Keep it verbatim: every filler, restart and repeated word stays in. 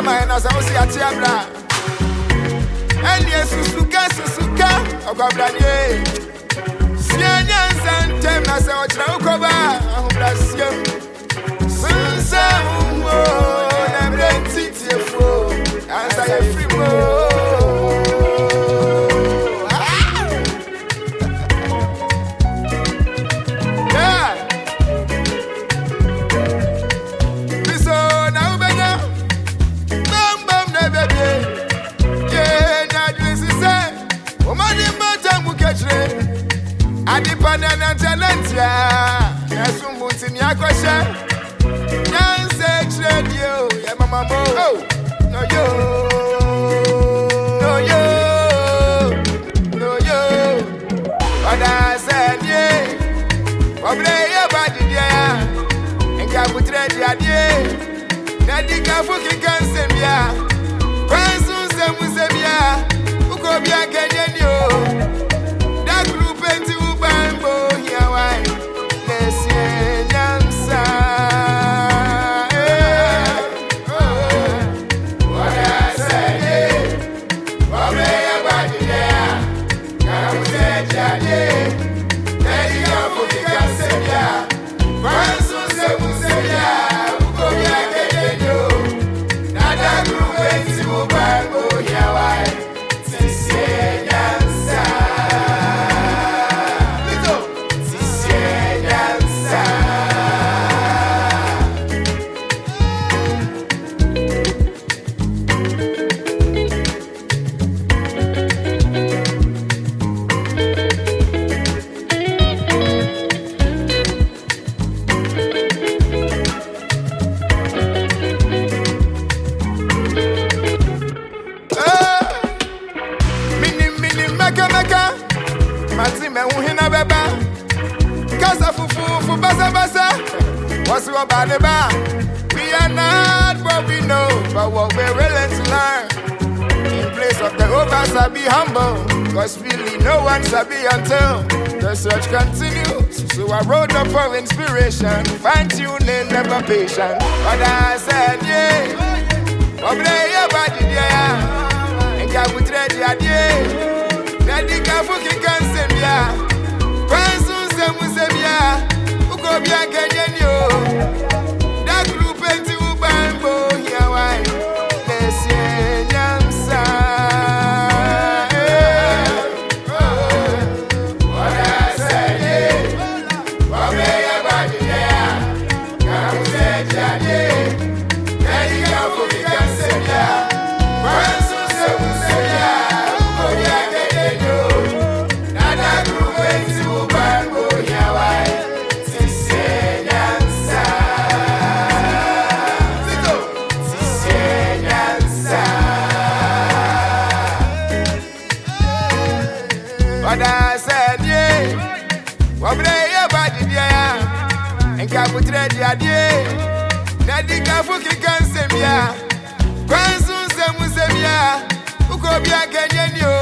mama na sa osi atiabra. Eni susuka susuka okwabradie. Sianya sante na sa ochra ukoba ahumbrasio. Sunsa umwo na brenti tiefo. Ansa ye free mo. Adipanana talentia, Nasumuti Nyakosha, Nanse Radio, Yamama Mo, no yo, no yo, no yo. What I said, yeah, Oblay about the and Caputre, yeah, Nadika Fuki Cansemia, Quansun Samusemia, Ukobia Kenyan yo. We are not what we know, but what we're willing to learn. In place of the overs, I'll be humble, cause really no one shall be until the search continues. So I wrote up for inspiration, fine-tuning, never patient. But I said, yeah, what play your body, yeah, and get with ready, yeah, Nadika Fuki Cansemia, Quansun Samusemia, Ukobia Kenyan yo. But I said, yeah, what play your body, yeah, and Caputre, yeah, Nadika Fuki Cansemia, Quansun Samusemia, Ukobia Kenyan yo.